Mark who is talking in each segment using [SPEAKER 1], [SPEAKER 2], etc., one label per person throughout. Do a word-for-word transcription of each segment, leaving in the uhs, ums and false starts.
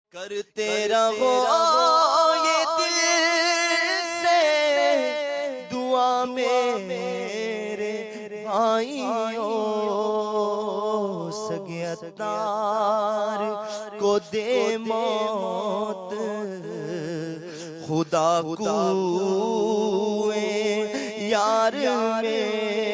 [SPEAKER 1] کرتے رہو یہ دل سے دعا میرے بھائیوں، سگے اتار کو دے موت خدا کوئے یار میں۔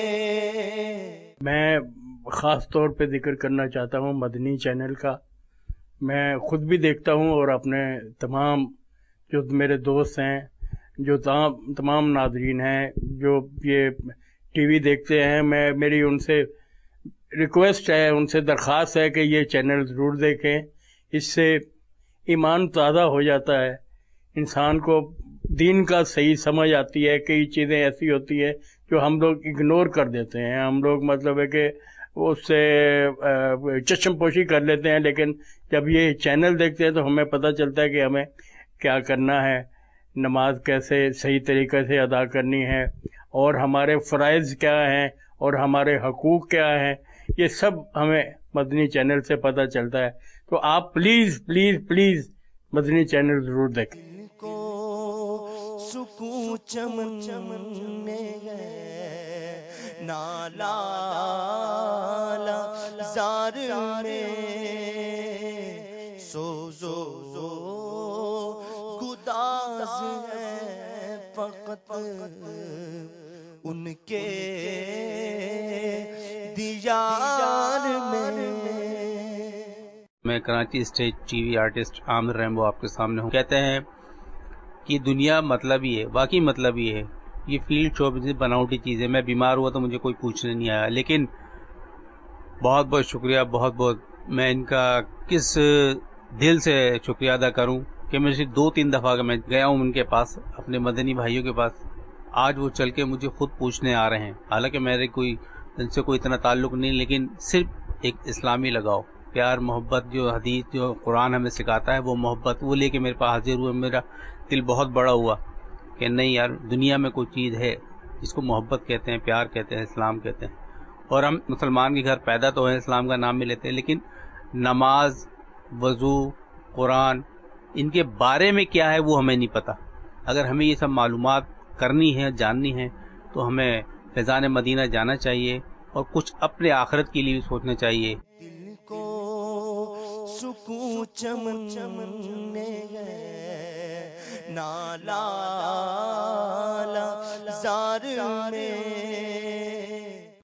[SPEAKER 2] میں خاص طور پہ ذکر کرنا چاہتا ہوں مدنی چینل کا۔ میں خود بھی دیکھتا ہوں اور اپنے تمام جو میرے دوست ہیں، جو تمام ناظرین ہیں جو یہ ٹی وی دیکھتے ہیں، میں میری ان سے ریکویسٹ ہے، ان سے درخواست ہے کہ یہ چینل ضرور دیکھیں۔ اس سے ایمان تازہ ہو جاتا ہے، انسان کو دین کا صحیح سمجھ آتی ہے۔ کئی چیزیں ایسی ہوتی ہیں جو ہم لوگ اگنور کر دیتے ہیں، ہم لوگ مطلب ہے کہ اس سے چشم پوشی کر لیتے ہیں، لیکن جب یہ چینل دیکھتے ہیں تو ہمیں پتہ چلتا ہے کہ ہمیں کیا کرنا ہے، نماز کیسے صحیح طریقے سے ادا کرنی ہے، اور ہمارے فرائض کیا ہیں اور ہمارے حقوق کیا ہیں، یہ سب ہمیں مدنی چینل سے پتہ چلتا ہے۔ تو آپ please please please Madani channel ضرور دیکھیں۔
[SPEAKER 1] کو سکون چمن میں نالا زار میں سوزو گداز ہے فقط ان کے دیار میں۔
[SPEAKER 3] میں Karachi stage T V artist Aamir Rambo آپ کے سامنے ہوں۔ کہتے ہیں کہ دنیا مطلب ہی ہے، واقعی مطلب ہی ہے۔ یہ فیلڈ شو بزنس بناوٹی چیز ہے۔ میں بیمار ہوا تو مجھے کوئی پوچھنے نہیں آیا، لیکن بہت بہت شکریہ، بہت بہت میں ان کا کس دل سے شکریہ ادا کروں کہ میں صرف دو تین دفعہ میں گیا ہوں ان کے پاس، اپنے مدنی بھائیوں کے پاس، آج وہ چل کے مجھے خود پوچھنے آ رہے ہیں۔ حالانکہ میرے کوئی ان سے کوئی اتنا تعلق نہیں، لیکن صرف ایک اسلامی لگاؤ، پیار محبت، جو حدیث جو قرآن ہمیں سکھاتا ہے وہ محبت، وہ لے کے میرے پاس حاضر ہوئے۔ میرا دل بہت بڑا ہوا کہ نہیں یار، دنیا میں کوئی چیز ہے جس کو محبت کہتے ہیں، پیار کہتے ہیں، اسلام کہتے ہیں۔ اور ہم مسلمان کے گھر پیدا تو ہیں، اسلام کا نام بھی لیتے ہیں، لیکن نماز، وضو، قرآن، ان کے بارے میں کیا ہے وہ ہمیں نہیں پتہ۔ اگر ہمیں یہ سب معلومات کرنی ہے، جاننی ہے، تو ہمیں فیضان مدینہ جانا چاہیے اور کچھ اپنے آخرت کے لیے بھی سوچنا چاہیے۔
[SPEAKER 1] دل کو سکون چمن میں نالا زار میں